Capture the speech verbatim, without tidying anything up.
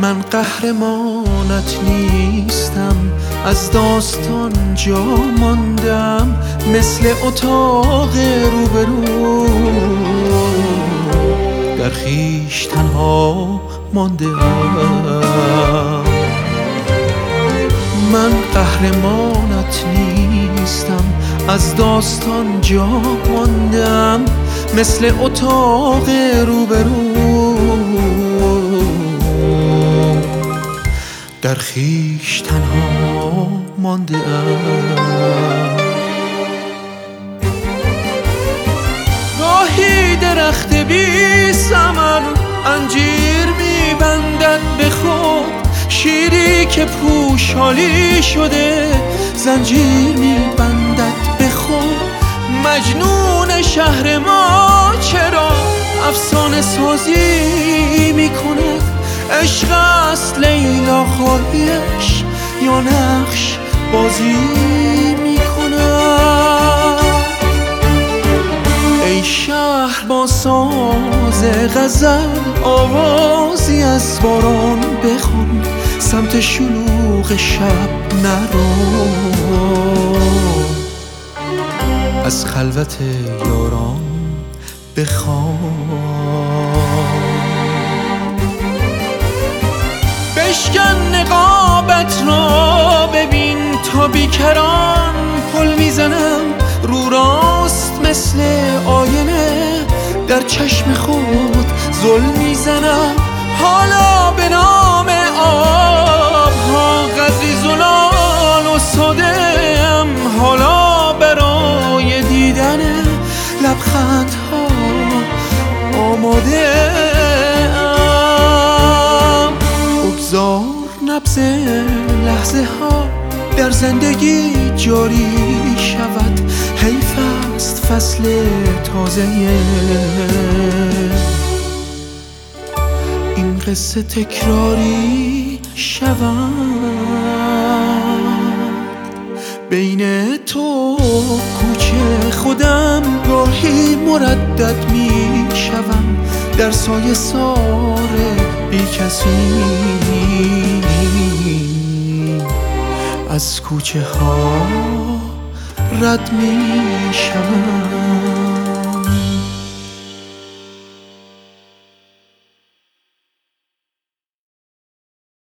من قهرمانت نیستم، از داستان جا ماندم، مثل اتاق روبرو در خویش تنها مانده ام. من قهرمانت نیستم، از داستان جا ماندم، مثل اتاق روبرو در خویش تنها مانده ام. گاهی درخت بی ثمر انجیر میبندد به خود، شیری که پوشالی شده زنجیر میبندد به خود. مجنون شهر ما چرا افسانه سازی میکند؟ عشق است لیلا خواهیش یا نقش بازی میکند؟ ای شهر با ساز غزل آوازی از باران بخوان، سمت شلوغ شب نرو، از خلوت یاران بخوان. بشکن نقابت را ببین تا بیکران پل میزنم، رو راست مثل آینه در چشم خود ظلم میزنم. حالا به نام آب ها قدری زلال و ساده ام، حالا برای دیدن لبخند ها آماده ام. بگذار نبض لحظه ها در زندگی جاری شود، حیف است فصل تازه این قصه تکراری شود. بین تو کوچه خودم گاهی مردد می شوم، در سایه سار بی کسی از کوچه ها رد می شوم.